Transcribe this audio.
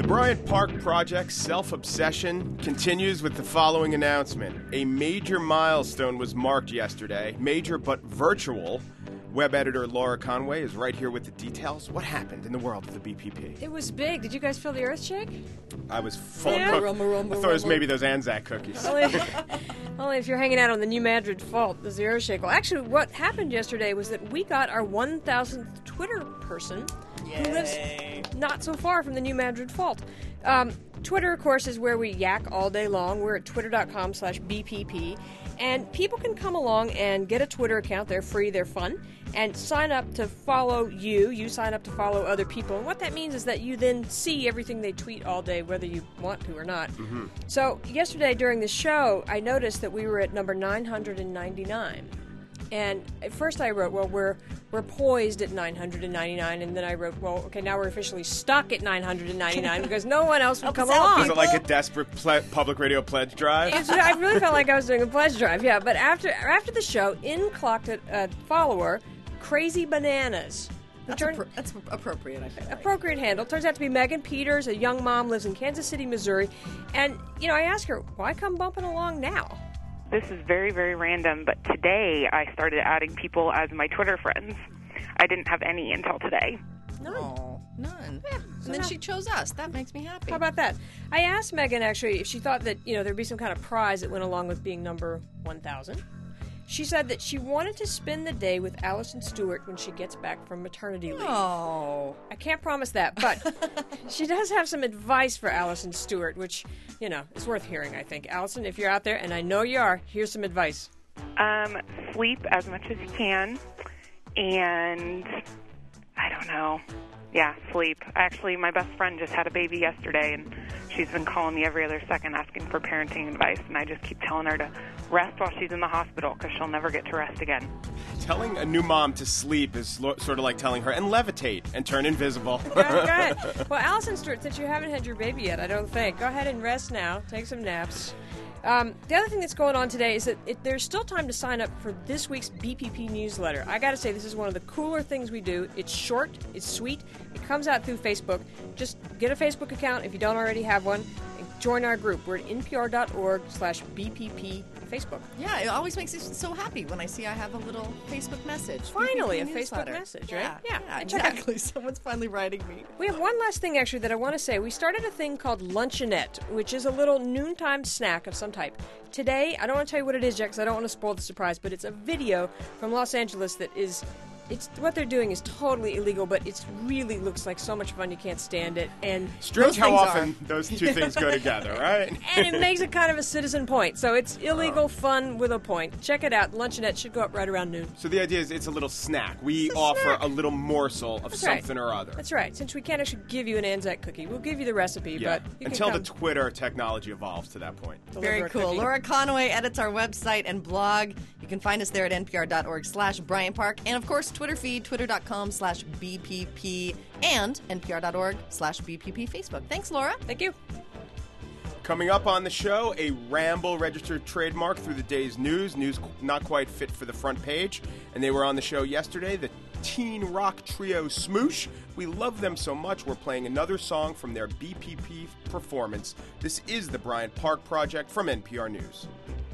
Bryant Park Project's self-obsession continues with the following announcement. A major milestone was marked yesterday. Major but virtual. Web editor Laura Conway is right here with the details. What happened in the world of the BPP? It was big. Did you guys feel the earth shake? I was full Yeah. of cookies. I thought it was maybe those Anzac cookies. Only if you're hanging out on the New Madrid Fault does the earth shake. Well, actually, what happened yesterday was that we got our 1,000th Twitter person who lives not so far from the New Madrid Fault. Twitter, of course, is where we yak all day long. We're at twitter.com/BPP. And people can come along and get a Twitter account. They're free, they're fun. And sign up to follow you. You sign up to follow other people. And what that means is that you then see everything they tweet all day, whether you want to or not. Mm-hmm. So yesterday during the show, I noticed that we were at number 999. And at first I wrote, well, we're poised at 999, and then I wrote, well, okay, now we're officially stuck at 999 because no one else would come along. Was it like a desperate public radio pledge drive? I really felt like I was doing a pledge drive, yeah. But after the show, in clocked a follower, Crazy Bananas. That's appropriate, I think. Appropriate handle. Turns out to be Megan Peters, a young mom, lives in Kansas City, Missouri. And, I asked her, why come bumping along now? This is very, very random, but today I started adding people as my Twitter friends. I didn't have any until today. None. Yeah, and then she chose us. That makes me happy. How about that? I asked Megan, actually, if she thought that, there'd be some kind of prize that went along with being number 1,000. She said that she wanted to spend the day with Allison Stewart when she gets back from maternity leave. Oh. I can't promise that, but she does have some advice for Allison Stewart, which, is worth hearing, I think. Allison, if you're out there, and I know you are, here's some advice. Sleep as much as you can, and I don't know. Yeah, sleep. Actually, my best friend just had a baby yesterday, and she's been calling me every other second asking for parenting advice, and I just keep telling her to rest while she's in the hospital because she'll never get to rest again. Telling a new mom to sleep is sort of like telling her, and levitate, and turn invisible. Go ahead. Well, Allison Stewart, since you haven't had your baby yet, I don't think, go ahead and rest now. Take some naps. The other thing that's going on today is that there's still time to sign up for this week's BPP newsletter. I got to say, this is one of the cooler things we do. It's short, it's sweet, it comes out through Facebook. Just get a Facebook account if you don't already have one, and join our group. We're at npr.org/BPP Facebook. Yeah, it always makes me so happy when I see I have a little Facebook message. Finally, BPP a newsletter. Facebook message, right? Yeah, exactly. Someone's finally writing me. We have one last thing, actually, that I want to say. We started a thing called Luncheonette, which is a little noontime snack of some type. Today, I don't want to tell you what it is yet because I don't want to spoil the surprise, but it's a video from Los Angeles that is... what they're doing is totally illegal, but it really looks like so much fun you can't stand it. And strange how often those two things go together, right? And it makes it kind of a citizen point. So it's illegal fun with a point. Check it out. Luncheonette should go up right around noon. So the idea is it's a little snack. We offer a little morsel of something or other. That's right. Since we can't actually give you an Anzac cookie, we'll give you the recipe. But you until can the Twitter technology evolves to that point. Very cool. Laura Conway edits our website and blog. You can find us there at npr.org/Bryant Park. And of course, Twitter feed, twitter.com/BPP, and npr.org/BPP Facebook. Thanks, Laura. Thank you. Coming up on the show, a Ramble registered trademark through the day's news. News not quite fit for the front page. And they were on the show yesterday, the teen rock trio Smoosh. We love them so much, we're playing another song from their BPP performance. This is the Bryant Park Project from NPR News.